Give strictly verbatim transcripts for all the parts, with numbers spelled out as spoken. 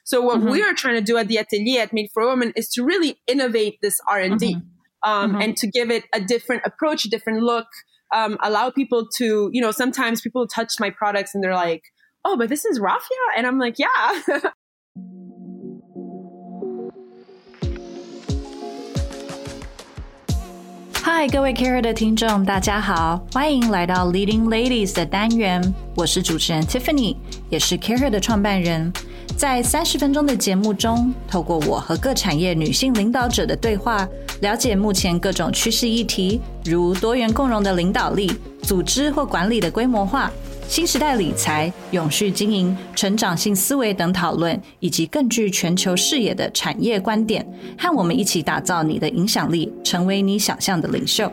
So what mm-hmm. we are trying to do at the Atelier at Made for Women is to really innovate this R and D mm-hmm. um, mm-hmm. and to give it a different approach, a different look, um, allow people to, you know, sometimes people touch my products and they're like, oh, but this is raffia? And I'm like, yeah. Hi， 各位 Care 的听众，大家好，欢迎来到 Leading Ladies 的单元，我是主持人 Tiffany， 也是 Care 的创办人。在三十分钟的节目中，透过我和各产业女性领导者的对话，了解目前各种趋势议题，如多元共融的领导力、组织或管理的规模化、新时代理财、永续经营、成长性思维等讨论，以及更具全球视野的产业观点，和我们一起打造你的影响力，成为你想象的领袖。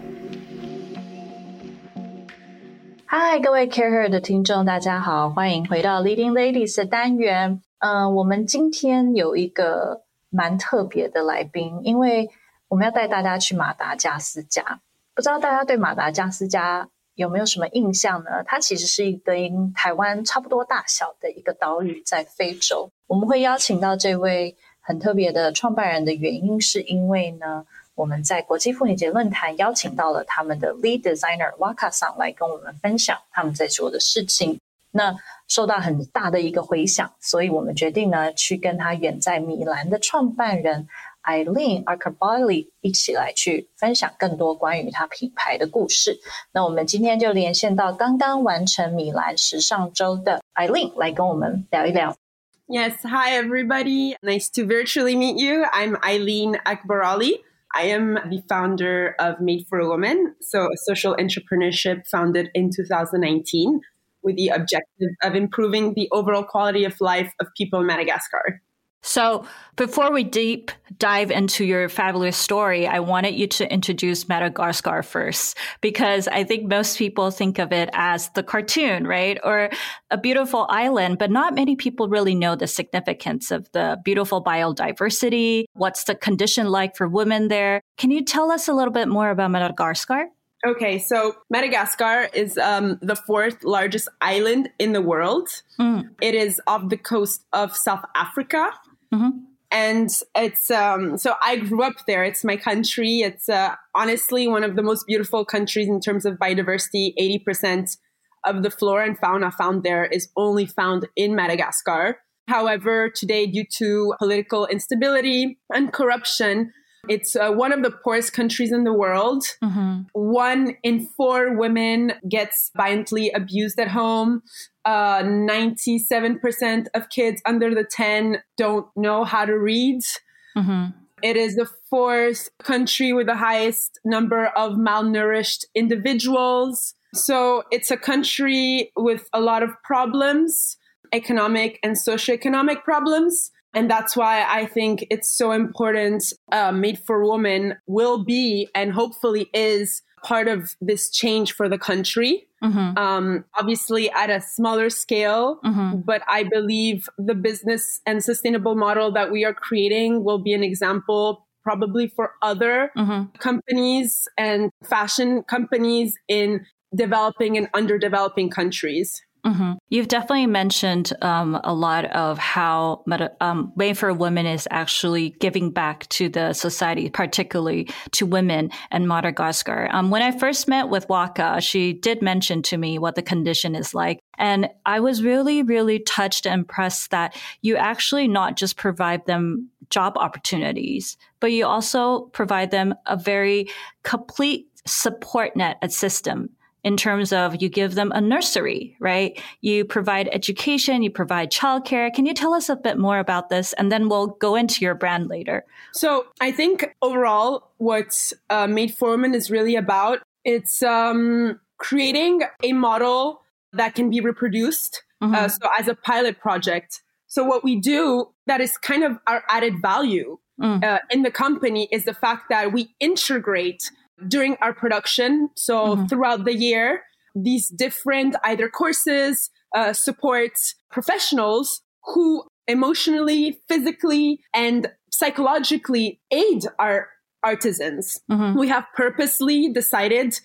嗨，各位 Care 的听众，大家好，欢迎回到 Leading Ladies 的单元。嗯，我们今天有一个蛮特别的来宾，因为我们要带大家去马达加斯加。不知道大家对马达加斯加有没有什么印象呢？它其实是一个跟台湾差不多大小的一个岛屿，在非洲。我们会邀请到这位很特别的创办人的原因，是因为呢，我们在国际妇女节论坛邀请到了他们的 Lead Designer Waka 桑来跟我们分享他们在做的事情。那受到很大的一个回响，所以我们决定呢，去跟他远在米兰的创办人 Eileen Arcabali 一起来去分享更多关于他品牌的故事。那我们今天就连线到刚刚完成米兰时尚周的 Eileen 来跟我们聊一聊。 Yes, hi everybody. Nice to virtually meet you. I'm Eileen Akbarali. I am the founder of Made for Women, so a social entrepreneurship founded in two thousand nineteen with the objective of improving the overall quality of life of people in Madagascar. So before we deep dive into your fabulous story, I wanted you to introduce Madagascar first, because I think most people think of it as the cartoon, right? Or a beautiful island, but not many people really know the significance of the beautiful biodiversity. What's the condition like for women there? Can you tell us a little bit more about Madagascar? Okay, so Madagascar is um, the fourth largest island in the world. Mm. It is off the coast of South Africa. Mm-hmm. And it's, um, so I grew up there. It's my country. It's uh, honestly one of the most beautiful countries in terms of biodiversity. eighty percent of the flora and fauna found there is only found in Madagascar. However, today, due to political instability and corruption, it's uh, one of the poorest countries in the world. Mm-hmm. One in four women gets violently abused at home. Uh, ninety-seven percent of kids under the ten don't know how to read. Mm-hmm. It is the fourth country with the highest number of malnourished individuals. So it's a country with a lot of problems, economic and socioeconomic problems. And that's why I think it's so important. Uh, Made for Women will be and hopefully is part of this change for the country. Mm-hmm. Um, obviously at a smaller scale, mm-hmm. but I believe the business and sustainable model that we are creating will be an example probably for other mm-hmm. companies and fashion companies in developing and underdeveloping countries. Mm-hmm. You've definitely mentioned um, a lot of how um, Made for Women is actually giving back to the society, particularly to women in Madagascar. Um, when I first met with Waka, she did mention to me what the condition is like. And I was really, really touched and impressed that you actually not just provide them job opportunities, but you also provide them a very complete support net, a system. In terms of you give them a nursery, right? You provide education, you provide childcare. Can you tell us a bit more about this? And then we'll go into your brand later. So I think overall what uh, Made for Women is really about, it's um, creating a model that can be reproduced. Mm-hmm. Uh, so as a pilot project. So what we do that is kind of our added value mm. uh, in the company is the fact that we integrate during our production. So mm-hmm. throughout the year, these different either courses, uh, support professionals who emotionally, physically, and psychologically aid our artisans. Mm-hmm. We have purposely decided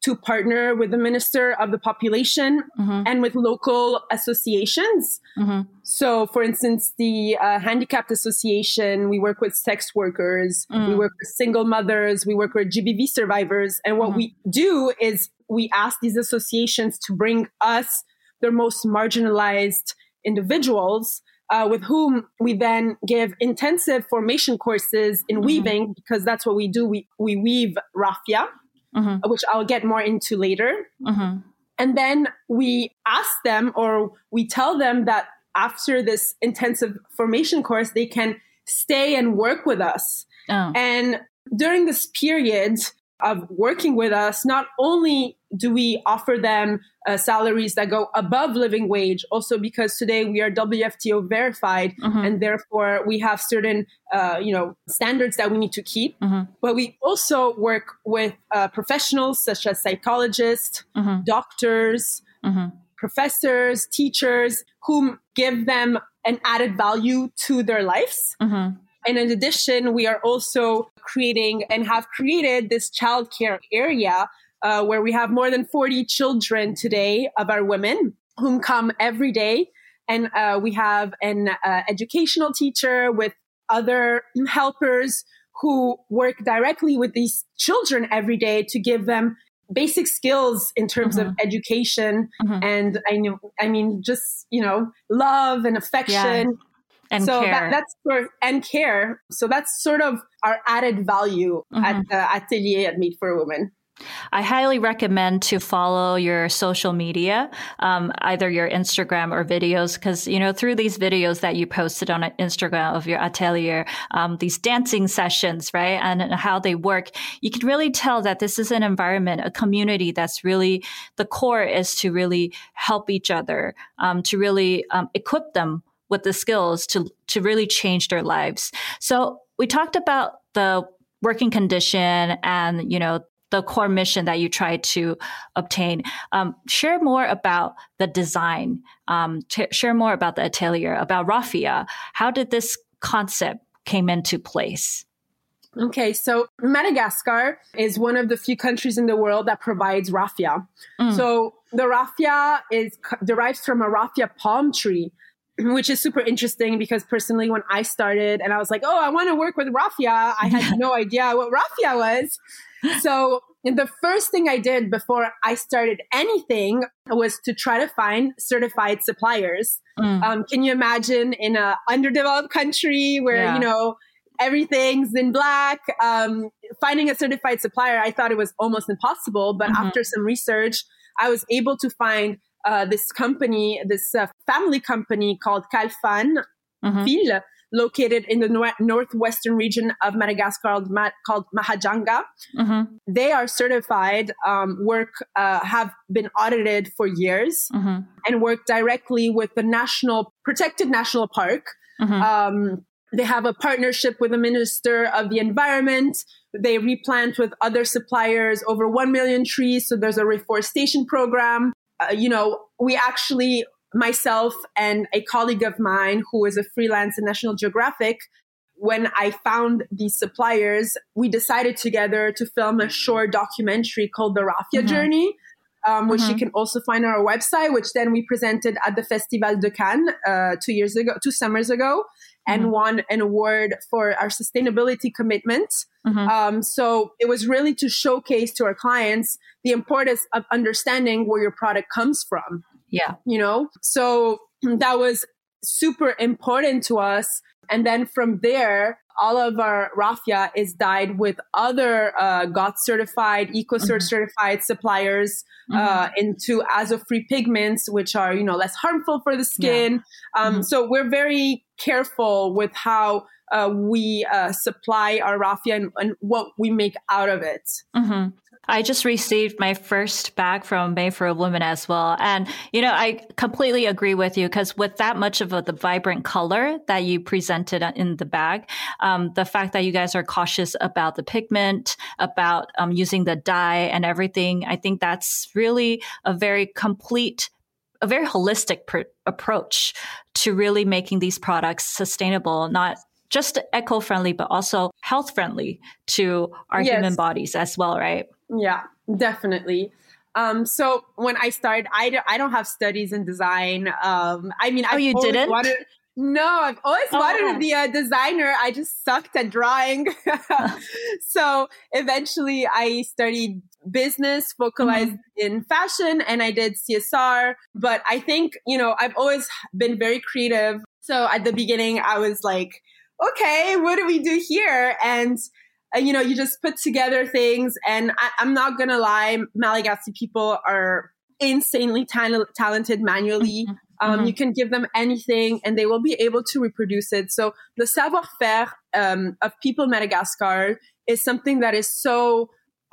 to partner with the Minister of the Population mm-hmm. and with local associations. Mm-hmm. So, for instance, the uh, Handicapped Association, we work with sex workers, mm-hmm. we work with single mothers, we work with G B V survivors. And what mm-hmm. we do is we ask these associations to bring us their most marginalized individuals, uh, with whom we then give intensive formation courses in mm-hmm. weaving, because that's what we do. We, we weave raffia, mm-hmm. which I'll get more into later. Mm-hmm. And then we ask them, or we tell them that after this intensive formation course, they can stay and work with us. Oh. And during this period of working with us, not only do we offer them uh, salaries that go above living wage, also because today we are W F T O verified, mm-hmm. and therefore we have certain, uh, you know, standards that we need to keep. Mm-hmm. But we also work with uh, professionals such as psychologists, mm-hmm. doctors, mm-hmm. professors, teachers, whom give them an added value to their lives. Mm-hmm. And in addition, we are also creating and have created this childcare area uh, where we have more than forty children today of our women whom come every day. And uh, we have an uh, educational teacher with other helpers who work directly with these children every day to give them basic skills in terms mm-hmm. of education. Mm-hmm. And I know, I mean, just, you know, love and affection. Yeah. And so care. That, that's for, and care. So that's sort of our added value mm-hmm. at the Atelier at Made for a Woman. I highly recommend to follow your social media, um, either your Instagram or videos, because, you know, through these videos that you posted on Instagram of your atelier, um, these dancing sessions, right, and, and how they work, you can really tell that this is an environment, a community that's really, the core is to really help each other, um, to really um, equip them with the skills to to really change their lives. So we talked about the working condition and, you know, the core mission that you try to obtain. Um, share more about the design. Um, t- share more about the atelier, about raffia. How did this concept came into place? Okay, so Madagascar is one of the few countries in the world that provides raffia. Mm. So the raffia is derives from a raffia palm tree, which is super interesting because personally, when I started and I was like, oh, I want to work with raffia, I had no idea what raffia was. So the first thing I did before I started anything was to try to find certified suppliers. Mm. Um, can you imagine in an underdeveloped country where, yeah. you know, everything's in black, um, finding a certified supplier, I thought it was almost impossible. But mm-hmm. after some research, I was able to find Uh, this company, this uh, family company called Kalfan mm-hmm. Ville, located in the nor- northwestern region of Madagascar called, Ma- called Mahajanga. Mm-hmm. They are certified, um, work, uh, have been audited for years mm-hmm. and work directly with the national, protected national park. Mm-hmm. Um, they have a partnership with the Minister of the Environment. They replant with other suppliers over one million trees. So there's a reforestation program. Uh, you know, we actually, myself and a colleague of mine who is a freelance at National Geographic, when I found these suppliers, we decided together to film a short documentary called The Raffia mm-hmm. Journey, um, which mm-hmm. you can also find on our website, which then we presented at the Festival de Cannes uh, two years ago, two summers ago, and mm-hmm. won an award for our sustainability commitment. Mm-hmm. Um, so it was really to showcase to our clients the importance of understanding where your product comes from. Yeah. You know, so that was super important to us. And then from there, all of our raffia is dyed with other uh, G O T certified, EcoCert mm-hmm. certified suppliers mm-hmm. uh, into azo-free pigments, which are, you know, less harmful for the skin. Yeah. Um, mm-hmm. So we're very careful with how uh, we uh, supply our raffia and, and what we make out of it. Mm-hmm. I just received my first bag from Made for a Woman as well. And, you know, I completely agree with you because with that much of a, the vibrant color that you presented in the bag, um, the fact that you guys are cautious about the pigment, about um, using the dye and everything, I think that's really a very complete, a very holistic pr- approach to really making these products sustainable, not just eco-friendly, but also health-friendly to our yes. human bodies as well, right? Yeah, definitely. Um, so when I started, I don't, I don't have studies in design. Um, I mean, oh, I've you always didn't? wanted, no, I've always oh. wanted to be a designer. I just sucked at drawing. So eventually I studied business, focalized mm-hmm. in fashion, and I did C S R. But I think, you know, I've always been very creative. So at the beginning, I was like, okay, what do we do here? And Uh, you know, you just put together things. And I, I'm not going to lie, Malagasy people are insanely ta- talented manually. Mm-hmm. Um, mm-hmm. You can give them anything and they will be able to reproduce it. So the savoir-faire um, of people in Madagascar is something that is so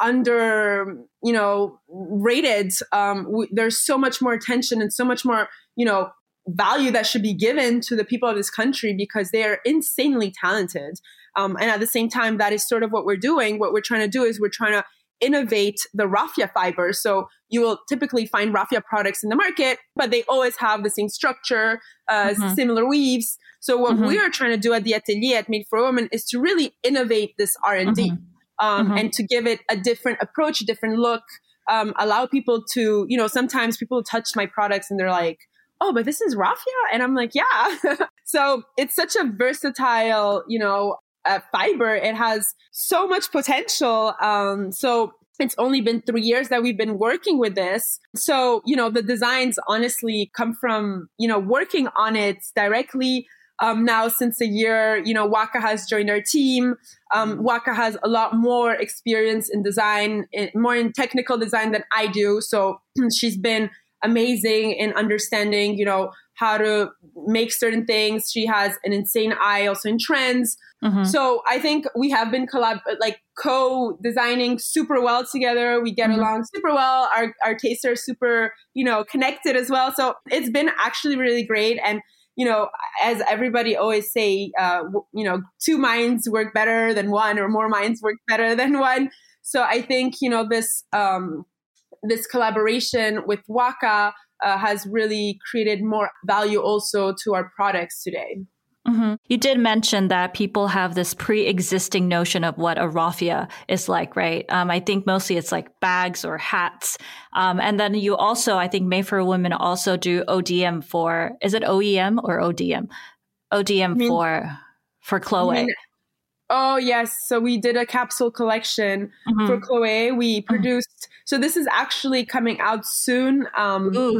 under, you know, rated. Um, we, there's so much more attention and so much more, you know, value that should be given to the people of this country because they are insanely talented. Um, and at the same time, that is sort of what we're doing. What we're trying to do is we're trying to innovate the raffia fiber. So you will typically find raffia products in the market, but they always have the same structure, uh, mm-hmm. similar weaves. So what mm-hmm. we are trying to do at the Atelier at Made for Women is to really innovate this R and D mm-hmm. um, mm-hmm. and to give it a different approach, a different look, um, allow people to, you know, sometimes people touch my products and they're like, oh, but this is raffia? And I'm like, yeah. So it's such a versatile, you know, uh, fiber. It has so much potential. Um, so it's only been three years that we've been working with this. So, you know, the designs honestly come from, you know, working on it directly. Um, now, since a year, you know, Waka has joined our team. Um, Waka has a lot more experience in design, in, more in technical design than I do. So she's been amazing in understanding, you know, how to make certain things. She has an insane eye also in trends. Mm-hmm. So I think we have been collab like co-designing super well together. We get mm-hmm. along super well. Our our tastes are super, you know, connected as well. So it's been actually really great. And, you know, as everybody always say, uh, w- you know, two minds work better than one, or more minds work better than one. So I think, you know, this um, this collaboration with Waka uh, has really created more value also to our products today. Mm-hmm. You did mention that people have this pre-existing notion of what a raffia is like, right? Um, I think mostly it's like bags or hats. Um, and then you also, I think Made for Women also do O D M for, is it O E M or O D M? O D M I mean, for, for Chloe. I mean, oh, yes. So we did a capsule collection mm-hmm. for Chloe. We produced, mm-hmm. so this is actually coming out soon. Um, Ooh.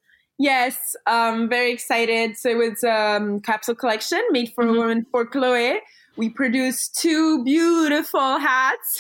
Yes, um, very excited. So it was a um, capsule collection made for mm-hmm. a woman for Chloe. We produced two beautiful hats.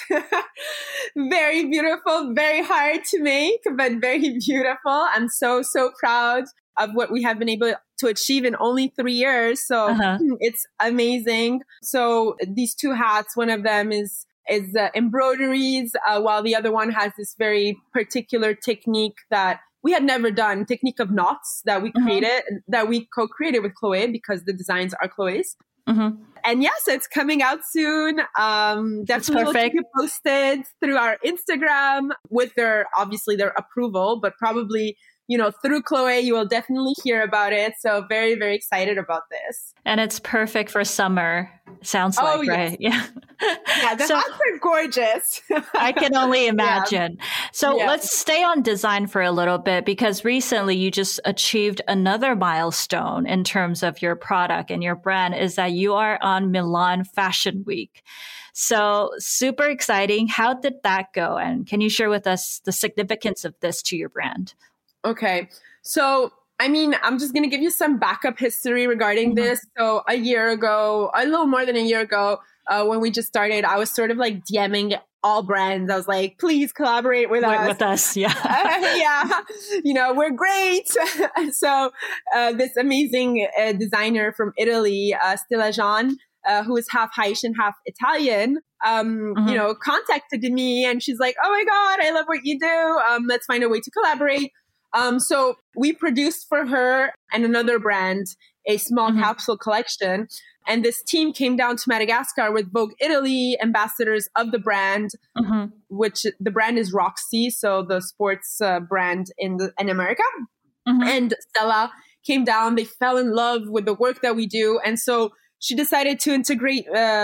Very beautiful, very hard to make, but very beautiful. I'm so, so proud of what we have been able to achieve in only three years. So uh-huh. it's amazing. So these two hats, one of them is is uh, embroideries, uh, while the other one has this very particular technique that we had never done, technique of knots that we created, mm-hmm. that we co-created with Chloe because the designs are Chloe's. Mm-hmm. And yes, it's coming out soon. Um, definitely will keep you posted through our Instagram with their, obviously their approval, but probably, you know, through Chloe, you will definitely hear about it. So very, very excited about this. And it's perfect for summer. Sounds oh, like, yes. right? Yeah. Yeah, the so, hats are gorgeous. I can only imagine. Yeah. So yeah. let's stay on design for a little bit, because recently you just achieved another milestone in terms of your product and your brand, is that you are on Milan Fashion Week. So super exciting. How did that go? And can you share with us the significance of this to your brand? Okay. So, I mean, I'm just going to give you some backup history regarding mm-hmm. this. So a year ago, a little more than a year ago, uh, when we just started, I was sort of like DMing all brands. I was like, please collaborate with Wait, us. With us, yeah. uh, yeah. You know, we're great. So uh, this amazing uh, designer from Italy, uh, Stella Jean, uh, who is half Haitian, half Italian, um, mm-hmm. you know, contacted me, and she's like, oh my God, I love what you do. Um, let's find a way to collaborate. Um, so we produced for her and another brand a small mm-hmm. capsule collection. And this team came down to Madagascar with Vogue Italy, ambassadors of the brand, mm-hmm. which the brand is Roxy, so the sports uh, brand in the, in America. Mm-hmm. And Stella came down. They fell in love with the work that we do. And so she decided to integrate um,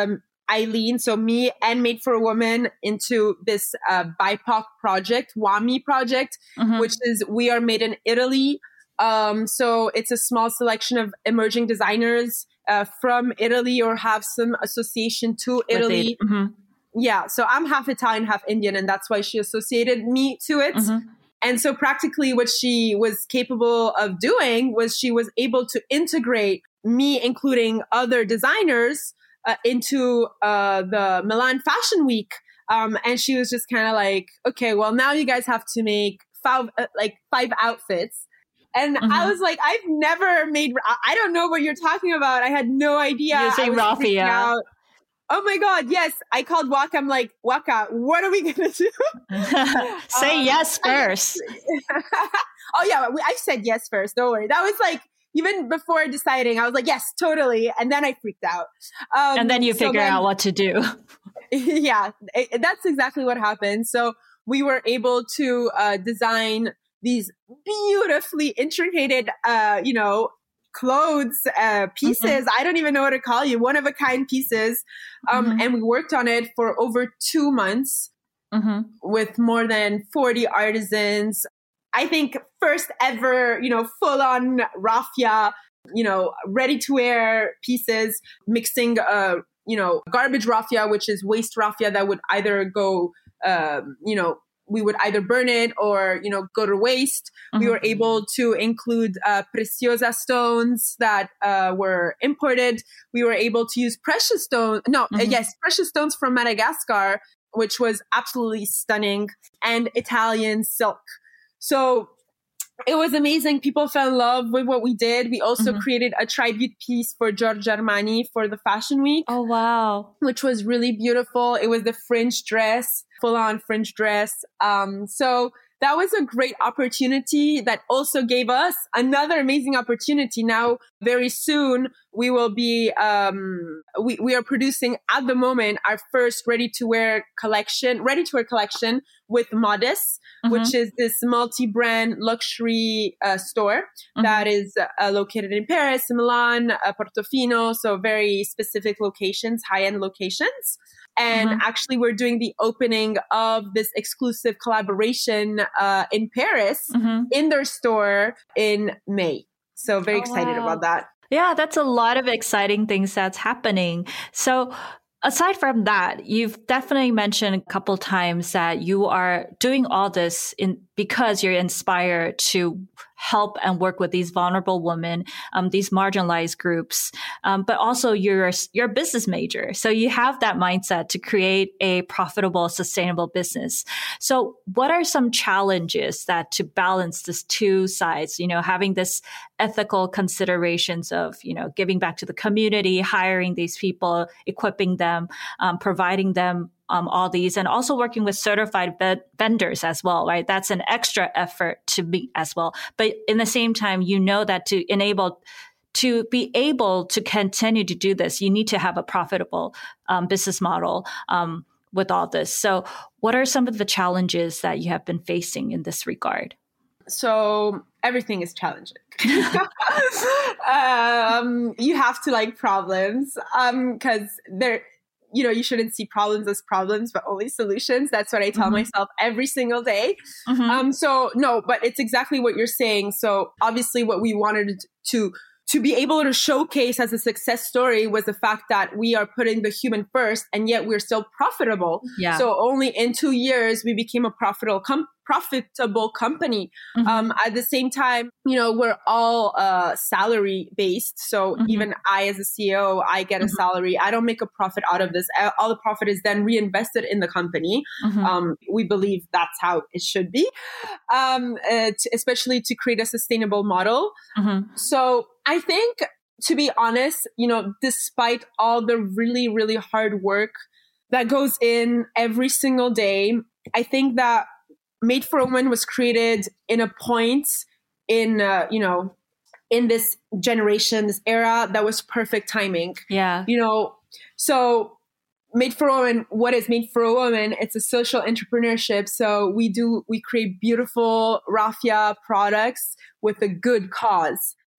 Eileen, so me and Made for a Woman, into this uh, B I P O C project, WAMI project, mm-hmm. which is We Are Made in Italy. Um, so it's a small selection of emerging designers uh, from Italy or have some association to Italy. Mm-hmm. Yeah, so I'm half Italian, half Indian, and that's why she associated me to it. Mm-hmm. And so practically what she was capable of doing was she was able to integrate me, including other designers, uh, into uh, the Milan Fashion Week. Um, and she was just kind of like, okay, well, now you guys have to make five, uh, like five outfits. And mm-hmm. I was like, I've never made, I don't know what you're talking about. I had no idea. You say raffia. Oh my God, yes. I called Waka. I'm like, Waka, what are we going to do? Say um, yes first. Oh yeah, I said yes first. Don't worry. That was like, even before deciding, I was like, yes, totally. And then I freaked out. Um, and then you so figure then, out what to do. Yeah, it, that's exactly what happened. So we were able to uh, design these beautifully intricate, uh, you know, clothes, uh, pieces. Mm-hmm. I don't even know what to call you. One of a kind pieces. Um, mm-hmm. And we worked on it for over two months mm-hmm. with more than forty artisans. I think first ever, you know, full on raffia, you know, ready to wear pieces, mixing, uh, you know, garbage raffia, which is waste raffia that would either go, um, you know, we would either burn it or, you know, go to waste. Mm-hmm. We were able to include uh, preciosa stones that uh, were imported. We were able to use precious stones. No, mm-hmm. uh, yes, precious stones from Madagascar, which was absolutely stunning, and Italian silk. So it was amazing. People fell in love with what we did. We also mm-hmm. created a tribute piece for Giorgio Armani for the Fashion Week. Oh, wow. Which was really beautiful. It was the fringe dress, full on fringe dress. Um, so that was a great opportunity that also gave us another amazing opportunity. Now, very soon, we will be, um, we, we are producing at the moment our first ready-to-wear collection, ready-to-wear collection with Modis, mm-hmm. which is this multi-brand luxury uh, store mm-hmm. that is uh, located in Paris, Milan, uh, Portofino, so very specific locations, high-end locations. And mm-hmm. actually, we're doing the opening of this exclusive collaboration uh, in Paris mm-hmm. in their store in May. So very oh, excited wow. about that. Yeah, that's a lot of exciting things that's happening. So aside from that, you've definitely mentioned a couple times that you are doing all this in because you're inspired to help and work with these vulnerable women, um, these marginalized groups. Um, but also you're, you're a business major. So you have that mindset to create a profitable, sustainable business. So what are some challenges that to balance these two sides, you know, having this ethical considerations of, you know, giving back to the community, hiring these people, equipping them, um, providing them Um, all these, and also working with certified be- vendors as well, right? That's an extra effort to be as well. But in the same time, you know that to enable, to be able to continue to do this, you need to have a profitable um, business model um, with all this. So what are some of the challenges that you have been facing in this regard? So everything is challenging. um, you have to like problems because um, they're, you know, you shouldn't see problems as problems, but only solutions. That's what I tell mm-hmm. myself every single day. Mm-hmm. Um, so no, but it's exactly what you're saying. So obviously what we wanted to, to be able to showcase as a success story was the fact that we are putting the human first, and yet we're still profitable. Yeah. So only in two years, we became a profitable com- profitable company. Mm-hmm. Um, at the same time, you know, we're all uh, salary based. So mm-hmm. even I, as a C E O, I get a mm-hmm. salary. I don't make a profit out of this. All the profit is then reinvested in the company. Mm-hmm. Um, we believe that's how it should be, um, uh, t- especially to create a sustainable model. Mm-hmm. So I think, to be honest, you know, despite all the really, really hard work that goes in every single day, I think that Made for a Woman was created in a point in, uh, you know, in this generation, this era that was perfect timing. Yeah. You know, so Made for a Woman, what is Made for a Woman? It's a social entrepreneurship. So we do, we create beautiful raffia products with a good cause.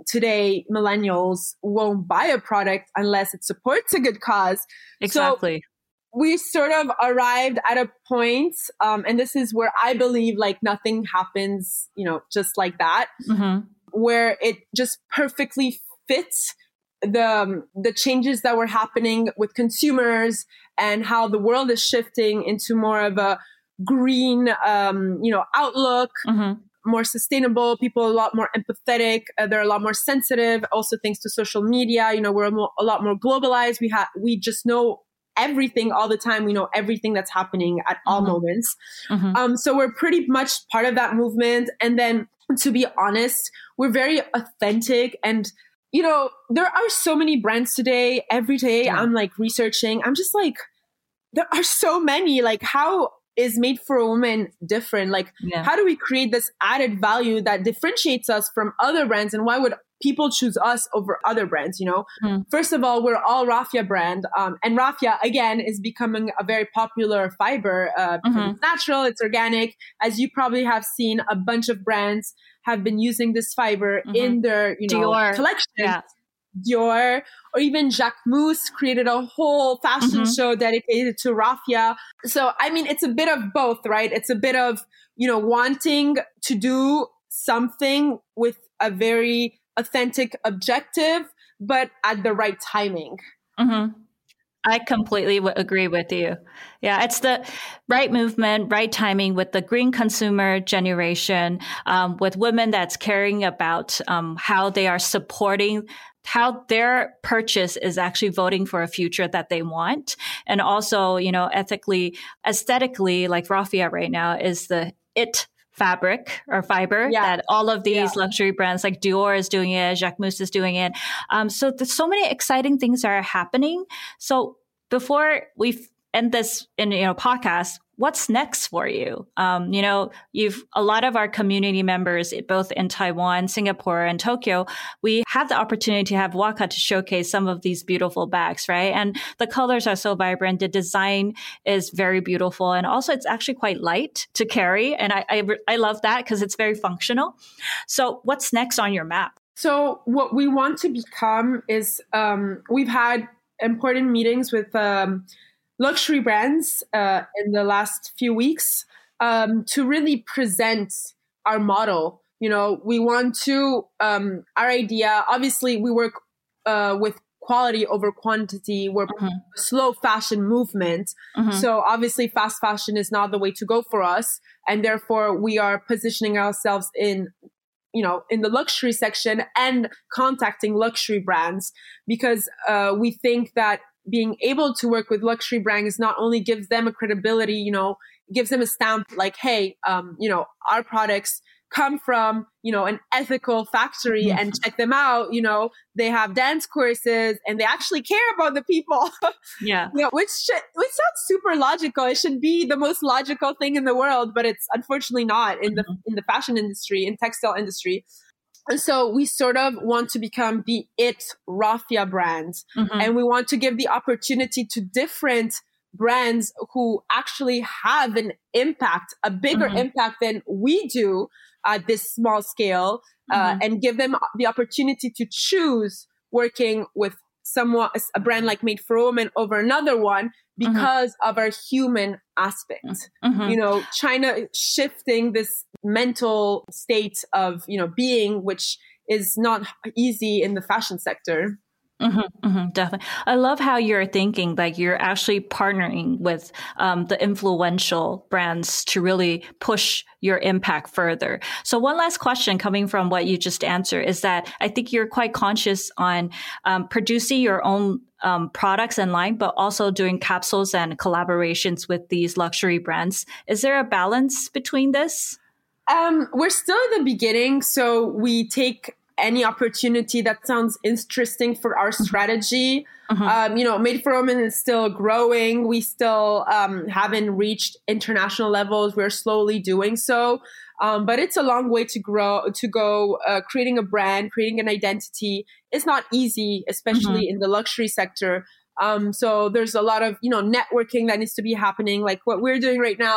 today millennials won't buy a product unless it supports a good cause. Exactly. So we sort of arrived at a point, um, and this is where I believe like nothing happens, you know, just like that, mm-hmm. where it just perfectly fits the um, the changes that were happening with consumers and how the world is shifting into more of a green, um, you know, outlook. Mm-hmm. More sustainable, people a lot more empathetic. Uh, they're a lot more sensitive. Also, thanks to social media, you know, we're a, more, a lot more globalized. We have, we just know everything all the time. We know everything that's happening at all mm-hmm. moments. Mm-hmm. Um, so we're pretty much part of that movement. And then, to be honest, we're very authentic. And you know, there are so many brands today. Every day, yeah. I'm like researching. I'm just like, there are so many. Like, how is Made for a Woman different? Like, yeah. how do we create this added value that differentiates us from other brands? And why would people choose us over other brands? You know, mm. first of all, we're all raffia brand. Um, and raffia, again, is becoming a very popular fiber. Uh, mm-hmm. It's natural, it's organic. As you probably have seen, a bunch of brands have been using this fiber mm-hmm. in their, you know, Dior. collection. Yeah. Dior, or even Jacquemus created a whole fashion mm-hmm. show dedicated to raffia. So, I mean, it's a bit of both, right? It's a bit of, you know, wanting to do something with a very authentic objective, but at the right timing. Mm-hmm. I completely w- agree with you. Yeah, it's the right movement, right timing with the green consumer generation, um, with women that's caring about um, how they are supporting how their purchase is actually voting for a future that they want. And also, you know, ethically, aesthetically, like raffia right now is the it fabric or fiber yeah. that all of these yeah. luxury brands like Dior is doing it, Jacquemus is doing it. Um, so there's so many exciting things are happening. So before we end this in, you know, podcast, what's next for you? Um, you know, you've a lot of our community members, both in Taiwan, Singapore, and Tokyo, we have the opportunity to have Waka to showcase some of these beautiful bags, right? And the colors are so vibrant. The design is very beautiful. And also it's actually quite light to carry. And I, I, I love that because it's very functional. So what's next on your map? So what we want to become is, um, we've had important meetings with, um, luxury brands uh, in the last few weeks um, to really present our model. You know, we want to, um, our idea, obviously we work uh, with quality over quantity. We're mm-hmm. a slow fashion movement. Mm-hmm. So obviously fast fashion is not the way to go for us. And therefore we are positioning ourselves in, you know, in the luxury section and contacting luxury brands because uh, we think that being able to work with luxury brands not only gives them a credibility, you know, gives them a stamp like, hey, um, you know, our products come from, you know, an ethical factory mm-hmm. and check them out. You know, they have dance courses and they actually care about the people. Yeah. You know, which should, which sounds super logical. It should be the most logical thing in the world, but it's unfortunately not in the, mm-hmm. in the fashion industry, in textile industry. And so we sort of want to become the it raffia brand. Mm-hmm. And we want to give the opportunity to different brands who actually have an impact, a bigger mm-hmm. impact than we do at this small scale, uh, mm-hmm. and give them the opportunity to choose working with someone, a brand like Made for a Woman over another one because mm-hmm. of our human aspect. Mm-hmm. You know, China shifting this mental state of, you know, being, which is not easy in the fashion sector. Mm-hmm, mm-hmm, definitely. I love how you're thinking, like you're actually partnering with um, the influential brands to really push your impact further. So one last question coming from what you just answered is that I think you're quite conscious on um, producing your own um, products and line, but also doing capsules and collaborations with these luxury brands. Is there a balance between this? Um, we're still in the beginning, so we take any opportunity that sounds interesting for our strategy. Mm-hmm. Um, you know, Made for a Woman is still growing. We still um, haven't reached international levels. We're slowly doing so. Um, but it's a long way to grow, to go. Uh, creating a brand, creating an identity is not easy, especially mm-hmm. in the luxury sector. Um, so there's a lot of, you know, networking that needs to be happening, like what we're doing right now.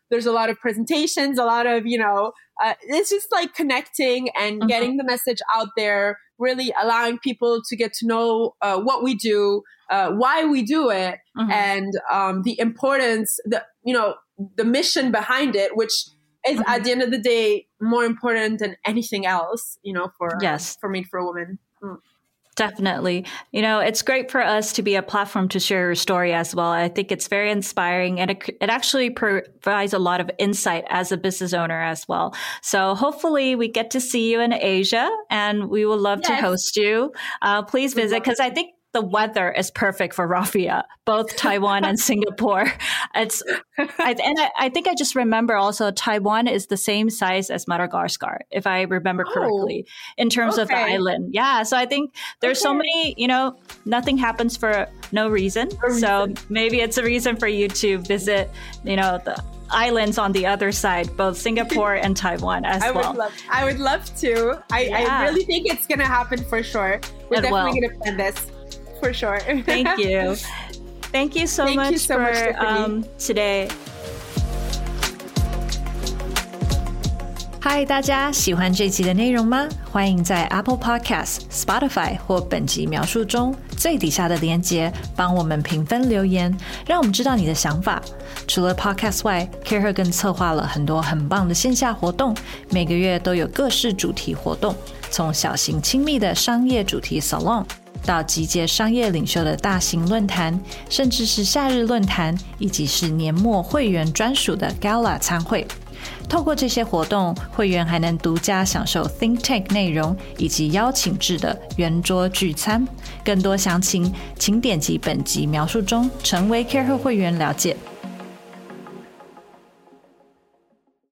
there's a lot of presentations, a lot of, you know, uh, it's just like connecting and mm-hmm. getting the message out there, really allowing people to get to know uh, what we do, uh, why we do it, mm-hmm. and um, the importance, the, you know, the mission behind it, which is mm-hmm. at the end of the day more important than anything else, you know, for yes. uh, for Made for a Woman. Mm. Definitely. You know, it's great for us to be a platform to share your story as well. I think it's very inspiring, and it, it actually provides a lot of insight as a business owner as well. So hopefully we get to see you in Asia, and we would love yes. to host you. Uh, please visit, because I think the weather is perfect for raffia, both Taiwan and Singapore. It's, I, and I, I think I just remember also Taiwan is the same size as Madagascar, if I remember correctly, oh, in terms okay. of the island. Yeah. So I think there's okay. so many, you know, nothing happens for no reason. For so reason. Maybe it's a reason for you to visit, you know, the islands on the other side, both Singapore and Taiwan as I well. Would love, I would love to. I, yeah. I really think it's going to happen for sure. We're it definitely going to plan this. For sure. Thank you. Thank you so Thank much you so for much, um, today. 嗨，大家喜欢这集的内容吗？欢迎在 Apple Podcast、Spotify 或本集描述中最底下的连结帮我们评分留言，让我们知道你的想法。除了 Podcast 外 Care 更策划了很多很棒的线下活动，每个月都有各式主题活动，从小型亲密的商业主题 Salon到集结商业领袖的大型论坛，甚至是夏日论坛，以及是年末会员专属的 Gala 餐会。透过这些活动，会员还能独家享受 Think Tank 内容以及邀请制的圆桌聚餐。更多详情请点击本集描述中成为 Care 会员了解。